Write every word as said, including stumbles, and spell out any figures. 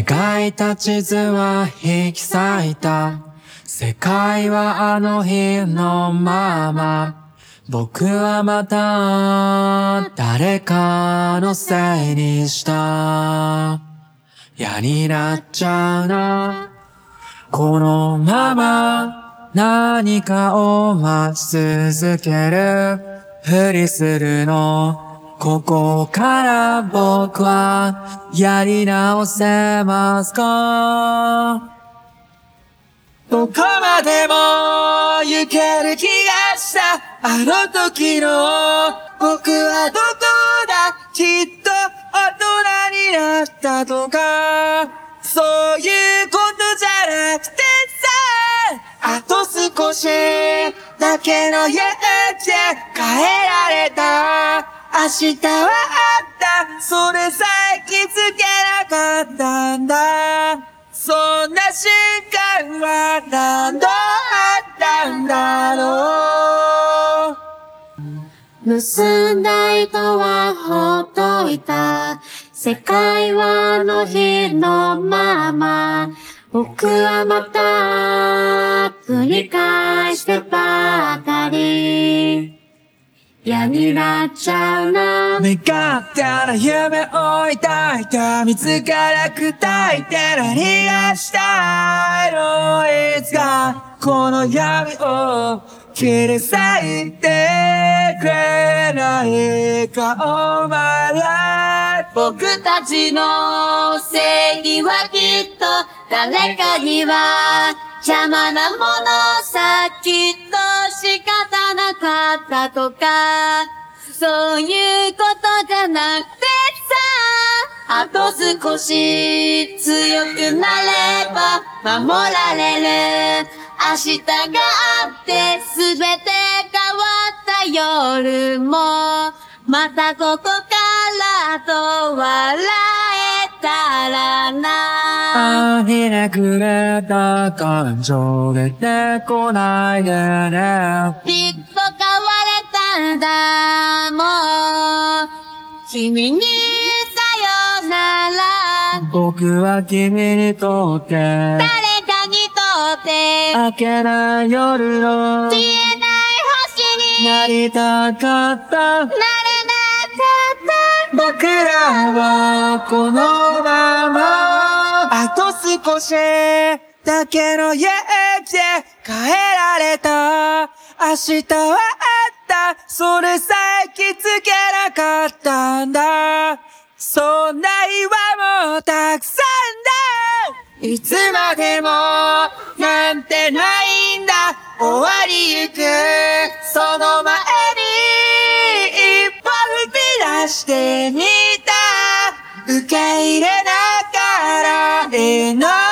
描いた地図は引き裂いた。世界はあの日のまま。僕はまた誰かのせいにした嫌になっちゃうな。このまま何かを待ち続けるふりするの。ここから僕はやり直せますか？どこまでも行ける気がした。あの時の僕はどこだ。きっと大人になったとかそういうことじゃなくてさ、あと少しだけの勇気で変えられた。明日はあった、それさえ気づけなかったんだ。そんな瞬間は何度あったんだろう。 盗んだ糸はほっといた。世界はあの日のまま。僕はまた繰り返してばかり嫌になっちゃうな。 願ったら夢を抱いた。自ら砕いて何がしたいの。いつかこの闇を切り裂いてくれないか。お前ら僕たちの正義はきっと誰かには邪魔なものさ。きっと仕方なかったとかそういうことじゃなくてさ、あと少し強くなれば守られる。明日があって全て変わった夜もまたここからと笑えたらな。 あ、ひねくれた感情出てこないでね。 きっと変われたんだもう君にさよなら。 僕は君にとって誰かにとって明けない夜の消えない星になりたかった。 なれなかった。 僕らはこのままあと少しだけの勇気で変えられた。明日はあった、それさえ気づけなかったんだ。そんな岩もたくさんだ。いつまでもなんてないんだ。終わりゆくその前に一歩踏み出してみた。受け入れながらいいの